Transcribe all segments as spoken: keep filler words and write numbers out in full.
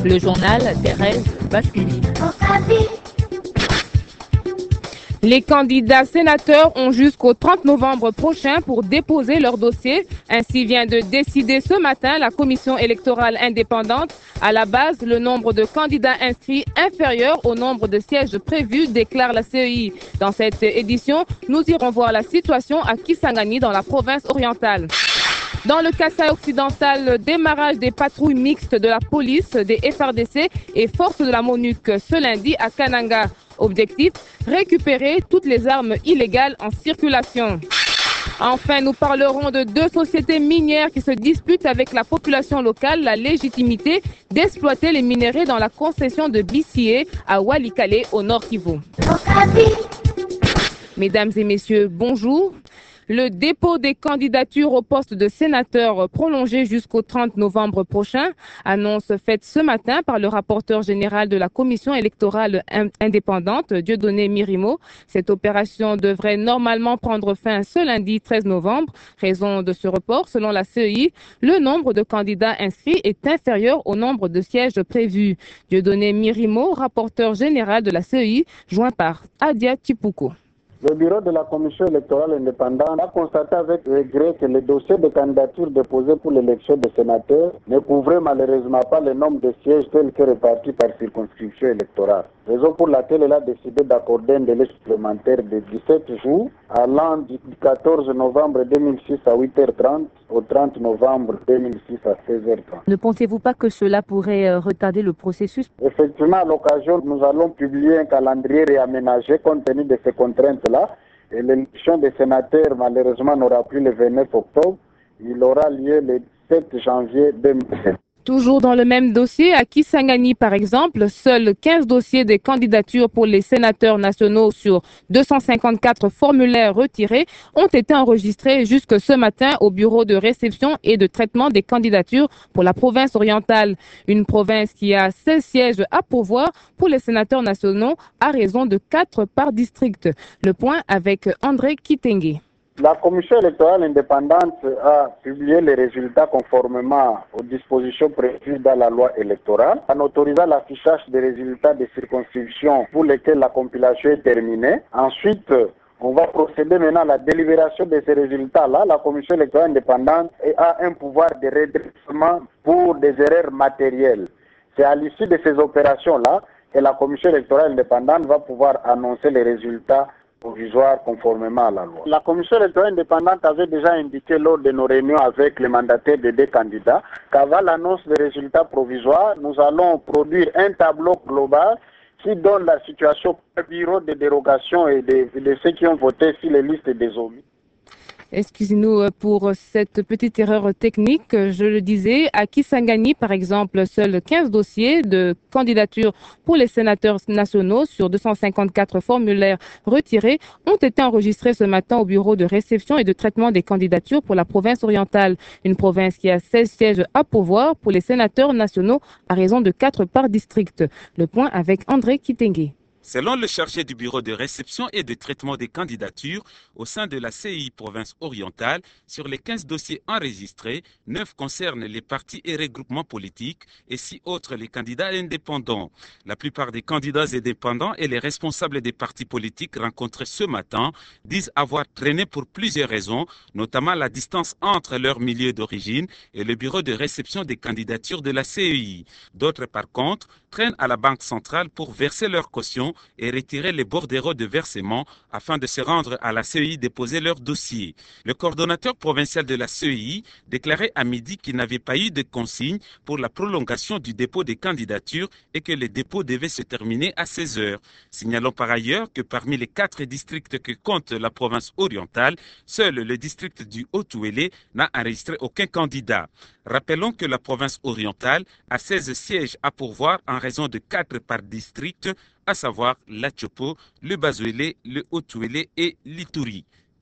Le journal Thérèse Baskili. Les candidats sénateurs ont jusqu'au trente novembre prochain pour déposer leur dossier. Ainsi vient de décider ce matin la commission électorale indépendante. À la base, le nombre de candidats inscrits inférieur au nombre de sièges prévus, déclare la C E I. Dans cette édition, nous irons voir la situation à Kisangani dans la province orientale. Dans le Kasaï occidental, le démarrage des patrouilles mixtes de la police, des F R D C et forces de la MONUC ce lundi à Kananga. Objectif, récupérer toutes les armes illégales en circulation. Enfin, nous parlerons de deux sociétés minières qui se disputent avec la population locale la légitimité d'exploiter les minerais dans la concession de Bissié à Walikale au Nord Kivu. Mesdames et messieurs, bonjour. Le dépôt des candidatures au poste de sénateur prolongé jusqu'au trente novembre prochain, annonce faite ce matin par le rapporteur général de la commission électorale indépendante, Dieudonné Mirimo. Cette opération devrait normalement prendre fin ce lundi treize novembre. Raison de ce report, selon la C E I, le nombre de candidats inscrits est inférieur au nombre de sièges prévus. Dieudonné Mirimo, rapporteur général de la C E I, joint par Adia Tipuko. Le bureau de la commission électorale indépendante a constaté avec regret que les dossiers de candidature déposés pour l'élection des sénateurs ne couvraient malheureusement pas le nombre de sièges tels que répartis par circonscription électorale. Raison pour laquelle elle a décidé d'accorder un délai supplémentaire de dix-sept jours allant du quatorze novembre deux mille six à huit heures trente au trente novembre deux mille six à seize heures trente. Ne pensez-vous pas que cela pourrait retarder le processus? Effectivement, à l'occasion, nous allons publier un calendrier réaménagé compte tenu de ces contraintes-là. Et l'élection des sénateurs, malheureusement, n'aura plus le vingt-neuf octobre. Il aura lieu le sept janvier deux mille sept. Toujours dans le même dossier, à Kisangani par exemple, seuls quinze dossiers de candidatures pour les sénateurs nationaux sur deux cent cinquante-quatre formulaires retirés ont été enregistrés jusque ce matin au bureau de réception et de traitement des candidatures pour la province orientale. Une province qui a seize sièges à pourvoir pour les sénateurs nationaux à raison de quatre par district. Le point avec André Kitenge. La commission électorale indépendante a publié les résultats conformément aux dispositions prévues dans la loi électorale, en autorisant l'affichage des résultats des circonscriptions pour lesquelles la compilation est terminée. Ensuite, on va procéder maintenant à la délibération de ces résultats-là. La commission électorale indépendante a un pouvoir de redressement pour des erreurs matérielles. C'est à l'issue de ces opérations-là que la commission électorale indépendante va pouvoir annoncer les résultats provisoire conformément à la loi. La commission électorale indépendante avait déjà indiqué lors de nos réunions avec les mandataires des deux candidats qu'avant l'annonce des résultats provisoires, nous allons produire un tableau global qui donne la situation par bureau de dérogation et de, de ceux qui ont voté sur les listes des omis. Excusez-nous pour cette petite erreur technique. Je le disais, à Kisangani, par exemple, seuls quinze dossiers de candidature pour les sénateurs nationaux sur deux cent cinquante-quatre formulaires retirés ont été enregistrés ce matin au bureau de réception et de traitement des candidatures pour la province orientale. Une province qui a seize sièges à pourvoir pour les sénateurs nationaux à raison de quatre par district. Le point avec André Kitenge. Selon le chargé du bureau de réception et de traitement des candidatures au sein de la C E I province orientale, sur les quinze dossiers enregistrés, neuf concernent les partis et regroupements politiques et six autres les candidats indépendants. La plupart des candidats indépendants et les responsables des partis politiques rencontrés ce matin disent avoir traîné pour plusieurs raisons, notamment la distance entre leur milieu d'origine et le bureau de réception des candidatures de la C E I. D'autres, par contre, traînent à la Banque centrale pour verser leur caution et retirer les bordereaux de versement afin de se rendre à la C E I déposer leur dossier. Le coordonnateur provincial de la C E I déclarait à midi qu'il n'avait pas eu de consigne pour la prolongation du dépôt des candidatures et que le dépôt devait se terminer à seize heures. Signalons par ailleurs que parmi les quatre districts que compte la province orientale, seul le district du Haut-Ouélé n'a enregistré aucun candidat. Rappelons que la province orientale a seize sièges à pourvoir en raison de quatre par district, à savoir l'Atchopo, le Bazoélé, le Haut-Ouélé et l'Ituri.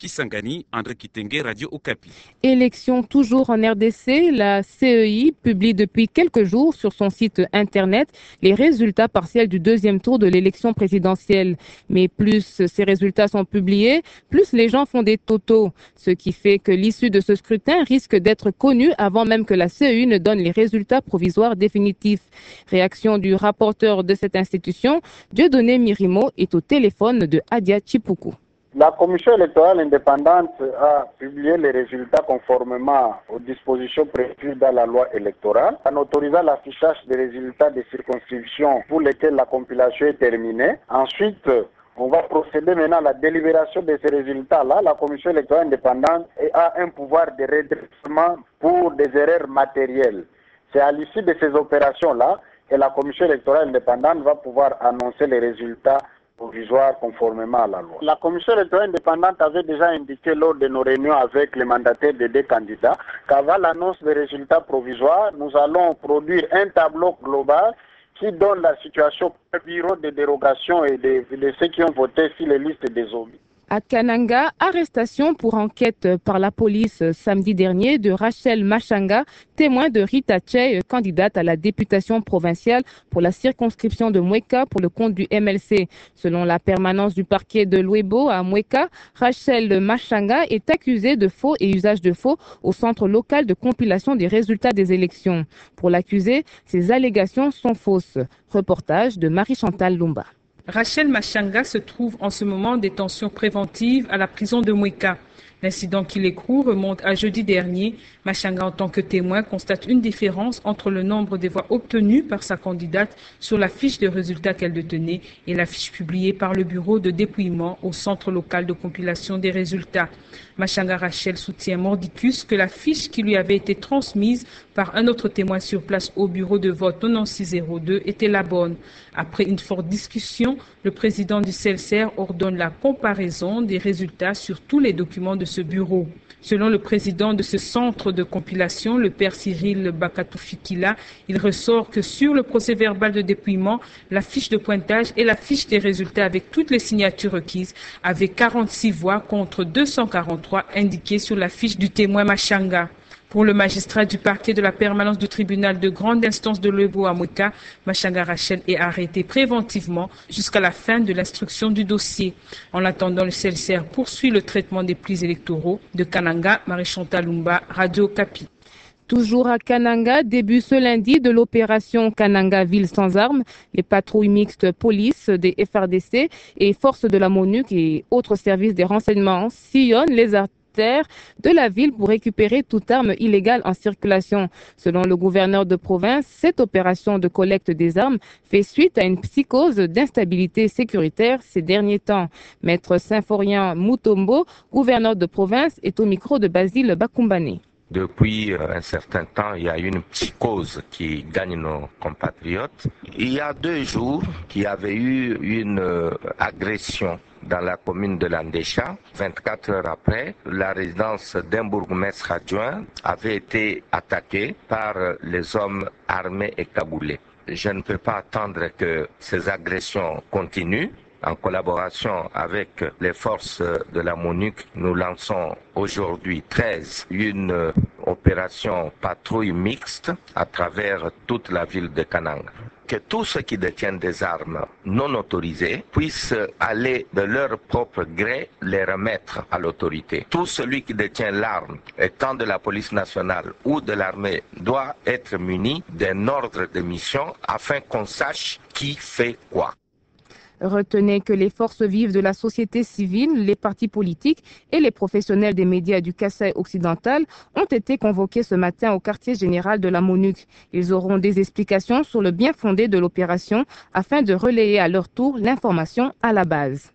Kisangani, André Kitenge, Radio Okapi. Élection toujours en R D C, la C E I publie depuis quelques jours sur son site internet les résultats partiels du deuxième tour de l'élection présidentielle. Mais plus ces résultats sont publiés, plus les gens font des totaux, ce qui fait que l'issue de ce scrutin risque d'être connue avant même que la C E I ne donne les résultats provisoires définitifs. Réaction du rapporteur de cette institution, Dieudonné Mirimo, est au téléphone de Adia Chipuku. La commission électorale indépendante a publié les résultats conformément aux dispositions prévues dans la loi électorale, en autorisant l'affichage des résultats des circonscriptions pour lesquelles la compilation est terminée. Ensuite, on va procéder maintenant à la délibération de ces résultats-là. La commission électorale indépendante a un pouvoir de redressement pour des erreurs matérielles. C'est à l'issue de ces opérations-là que la commission électorale indépendante va pouvoir annoncer les résultats provisoire conformément à la loi. La commission électorale indépendante avait déjà indiqué lors de nos réunions avec les mandataires des deux candidats qu'avant l'annonce des résultats provisoires, nous allons produire un tableau global qui donne la situation par bureau de dérogation et de, de ceux qui ont voté sur les listes des omis. À Kananga, arrestation pour enquête par la police samedi dernier de Rachel Machanga, témoin de Rita Tchey, candidate à la députation provinciale pour la circonscription de Mweka pour le compte du M L C. Selon la permanence du parquet de Louébo à Mweka, Rachel Machanga est accusée de faux et usage de faux au centre local de compilation des résultats des élections. Pour l'accusé, ces allégations sont fausses. Reportage de Marie-Chantal Lumba. Rachel Machanga se trouve en ce moment en détention préventive à la prison de Mweka. L'incident qui l'écroule remonte à jeudi dernier. Machanga, en tant que témoin, constate une différence entre le nombre de voix obtenues par sa candidate sur la fiche de résultats qu'elle détenait et la fiche publiée par le bureau de dépouillement au centre local de compilation des résultats. Machanga Rachel soutient mordicus que la fiche qui lui avait été transmise par un autre témoin sur place au bureau de vote quatre-vingt-six zéro deux était la bonne. Après une forte discussion, le président du C E L S E R ordonne la comparaison des résultats sur tous les documents de ce bureau. Selon le président de ce centre de compilation, le père Cyril Bakatoufikila, il ressort que sur le procès verbal de dépouillement, la fiche de pointage et la fiche des résultats avec toutes les signatures requises avaient quarante-six voix contre deux cent quarante-trois indiquées sur la fiche du témoin Machanga. Pour le magistrat du parquet de la permanence du tribunal de grande instance de Louébo à Mweka, Machanga Rachel est arrêté préventivement jusqu'à la fin de l'instruction du dossier. En attendant, le C E L S E R poursuit le traitement des plis électoraux. De Kananga, Marie-Chantal Lumba, Radio Okapi. Toujours à Kananga, début ce lundi de l'opération Kananga Ville sans armes, les patrouilles mixtes police des F R D C et forces de la MONUC et autres services des renseignements sillonnent les artères de la ville pour récupérer toute arme illégale en circulation. Selon le gouverneur de province, cette opération de collecte des armes fait suite à une psychose d'instabilité sécuritaire ces derniers temps. Maître Symphorien Mutombo, gouverneur de province, est au micro de Basile Bakumbane. Depuis un certain temps, il y a une psychose qui gagne nos compatriotes. Il y a deux jours qu'il y avait eu une agression dans la commune de Landécha. vingt-quatre heures après, la résidence d'un bourgmestre adjoint avait été attaquée par les hommes armés et cagoulés. Je ne peux pas attendre que ces agressions continuent. En collaboration avec les forces de la MONUC, nous lançons aujourd'hui treize une opération patrouille mixte à travers toute la ville de Kananga. Que tous ceux qui détiennent des armes non autorisées puissent aller de leur propre gré les remettre à l'autorité. Tout celui qui détient l'arme, étant de la police nationale ou de l'armée, doit être muni d'un ordre de mission afin qu'on sache qui fait quoi. Retenez que les forces vives de la société civile, les partis politiques et les professionnels des médias du Kasaï occidental ont été convoqués ce matin au quartier général de la MONUC. Ils auront des explications sur le bien fondé de l'opération afin de relayer à leur tour l'information à la base.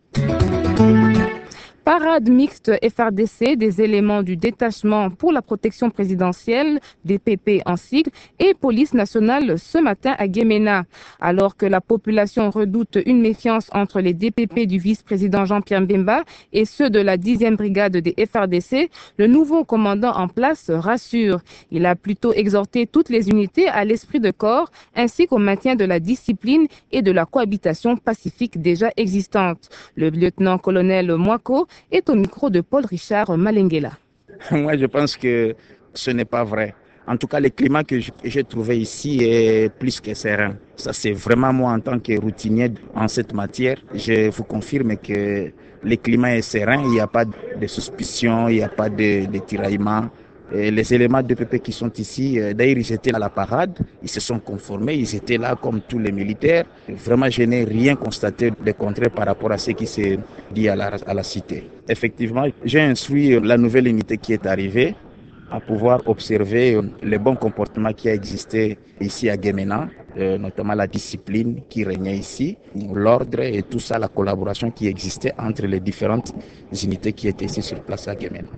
Parade mixte F R D C, des éléments du détachement pour la protection présidentielle, D P P en sigle, et police nationale ce matin à Guémena. Alors que la population redoute une méfiance entre les D P P du vice-président Jean-Pierre Mbemba et ceux de la dixième brigade des F R D C, le nouveau commandant en place rassure. Il a plutôt exhorté toutes les unités à l'esprit de corps ainsi qu'au maintien de la discipline et de la cohabitation pacifique déjà existante. Le lieutenant-colonel Mwako est au micro de Paul Richard Malenguela. Moi, je pense que ce n'est pas vrai. En tout cas, le climat que j'ai trouvé ici est plus que serein. Ça, c'est vraiment moi en tant que routinier en cette matière. Je vous confirme que le climat est serein, il n'y a pas de suspicion, il n'y a pas de, de tiraillement. Et les éléments de P P qui sont ici, d'ailleurs, ils étaient à la parade, ils se sont conformés, ils étaient là comme tous les militaires. Vraiment, je n'ai rien constaté de contraire par rapport à ce qui s'est dit à la, à la cité. Effectivement, j'ai instruit la nouvelle unité qui est arrivée à pouvoir observer le bon comportement qui a existé ici à Guémena, euh, notamment la discipline qui régnait ici, l'ordre et tout ça, la collaboration qui existait entre les différentes unités qui étaient ici sur place à Guémena.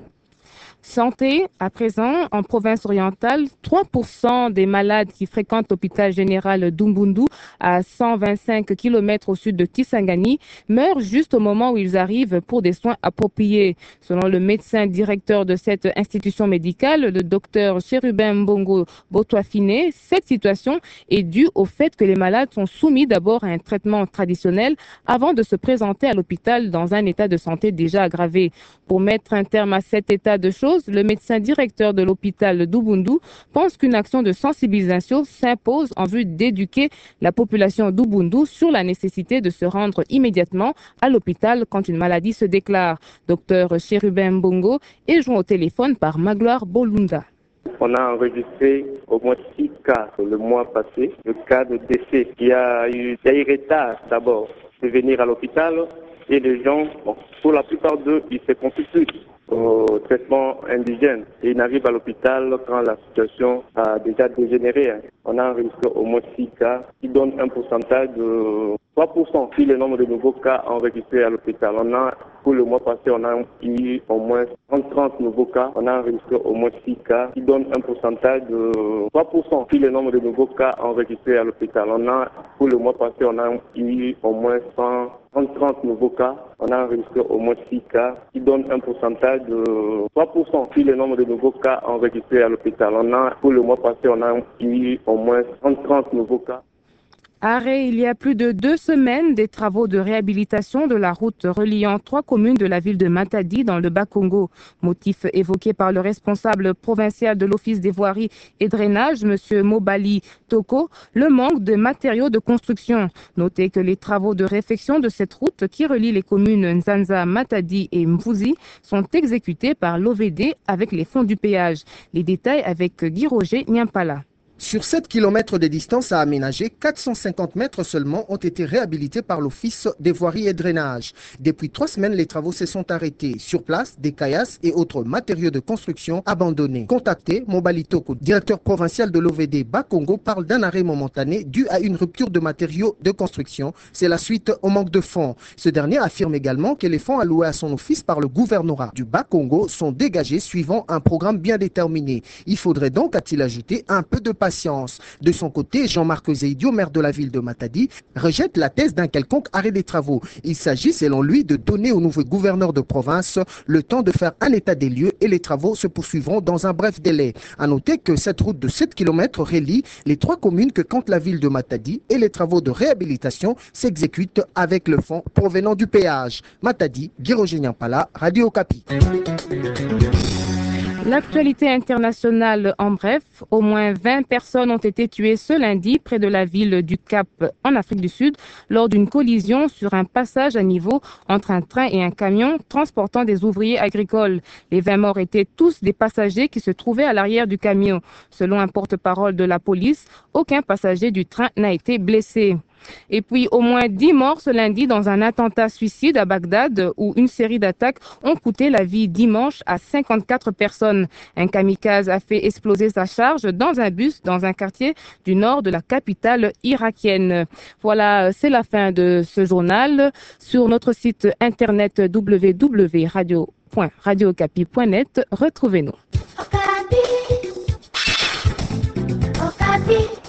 Santé, à présent, en province orientale, trois pour cent des malades qui fréquentent l'hôpital général d'Umbundu, à cent vingt-cinq kilomètres au sud de Kisangani, meurent juste au moment où ils arrivent pour des soins appropriés. Selon le médecin directeur de cette institution médicale, le docteur Cherubin Mbongo Botouafine, cette situation est due au fait que les malades sont soumis d'abord à un traitement traditionnel avant de se présenter à l'hôpital dans un état de santé déjà aggravé. Pour mettre un terme à cet état de choses, le médecin directeur de l'hôpital d'Ubundu pense qu'une action de sensibilisation s'impose en vue d'éduquer la population d'Ubundu sur la nécessité de se rendre immédiatement à l'hôpital quand une maladie se déclare. Docteur Cherubin Mbongo est joint au téléphone par Magloire Bolunda. On a enregistré au moins six cas le mois passé, le cas de décès. Il y a eu des retards d'abord de venir à l'hôpital et les gens, bon, pour la plupart d'eux, ils se confient plus au traitement indigène et ils n'arrivent à l'hôpital quand la situation a déjà dégénéré. On a enregistré au moins six cas qui donnent un pourcentage de trois pour cent si le nombre de nouveaux cas enregistrés à l'hôpital. On a, pour le mois passé, on a eu au moins trente nouveaux cas. On a enregistré au moins six cas qui donnent un pourcentage de trois pour cent si le nombre de nouveaux cas enregistrés à l'hôpital. On a, pour le mois passé, on a eu au moins cent trente nouveaux cas. On a enregistré au moins six cas qui donnent un pourcentage de trois pour cent si le nombre de nouveaux cas enregistrés à l'hôpital. On a, pour le mois passé, on a eu au moins trente nouveaux cas. Arrêt il y a plus de deux semaines des travaux de réhabilitation de la route reliant trois communes de la ville de Matadi dans le Bas-Congo. Motif évoqué par le responsable provincial de l'Office des voiries et drainage, M. Mobali Toko, le manque de matériaux de construction. Notez que les travaux de réfection de cette route qui relie les communes Nzanza, Matadi et Mvuzi sont exécutés par l'O V D avec les fonds du péage. Les détails avec Guy Roger Nyampala. Sur sept kilomètres de distance à aménager, quatre cent cinquante mètres seulement ont été réhabilités par l'Office des voiries et drainage. Depuis trois semaines, les travaux se sont arrêtés. Sur place, des caillasses et autres matériaux de construction abandonnés. Contacté, Mobali Toko, directeur provincial de l'O V D Bas-Congo, parle d'un arrêt momentané dû à une rupture de matériaux de construction. C'est la suite au manque de fonds. Ce dernier affirme également que les fonds alloués à son office par le gouvernorat du Bas-Congo sont dégagés suivant un programme bien déterminé. Il faudrait donc, a-t-il ajouté, un peu de patience. De son côté, Jean-Marc Zeidio, maire de la ville de Matadi, rejette la thèse d'un quelconque arrêt des travaux. Il s'agit, selon lui, de donner au nouveau gouverneur de province le temps de faire un état des lieux et les travaux se poursuivront dans un bref délai. À noter que cette route de sept kilomètres relie les trois communes que compte la ville de Matadi et les travaux de réhabilitation s'exécutent avec le fonds provenant du péage. Matadi, Guy Roger Nyampala, Radio Okapi. L'actualité internationale en bref, au moins vingt personnes ont été tuées ce lundi près de la ville du Cap en Afrique du Sud lors d'une collision sur un passage à niveau entre un train et un camion transportant des ouvriers agricoles. Les vingt morts étaient tous des passagers qui se trouvaient à l'arrière du camion. Selon un porte-parole de la police, aucun passager du train n'a été blessé. Et puis au moins dix morts ce lundi dans un attentat suicide à Bagdad où une série d'attaques ont coûté la vie dimanche à cinquante-quatre personnes. Un kamikaze a fait exploser sa charge dans un bus dans un quartier du nord de la capitale irakienne. Voilà, c'est la fin de ce journal. Sur notre site internet w w w point radio point radio okapi point net, retrouvez-nous. Okapi. Okapi.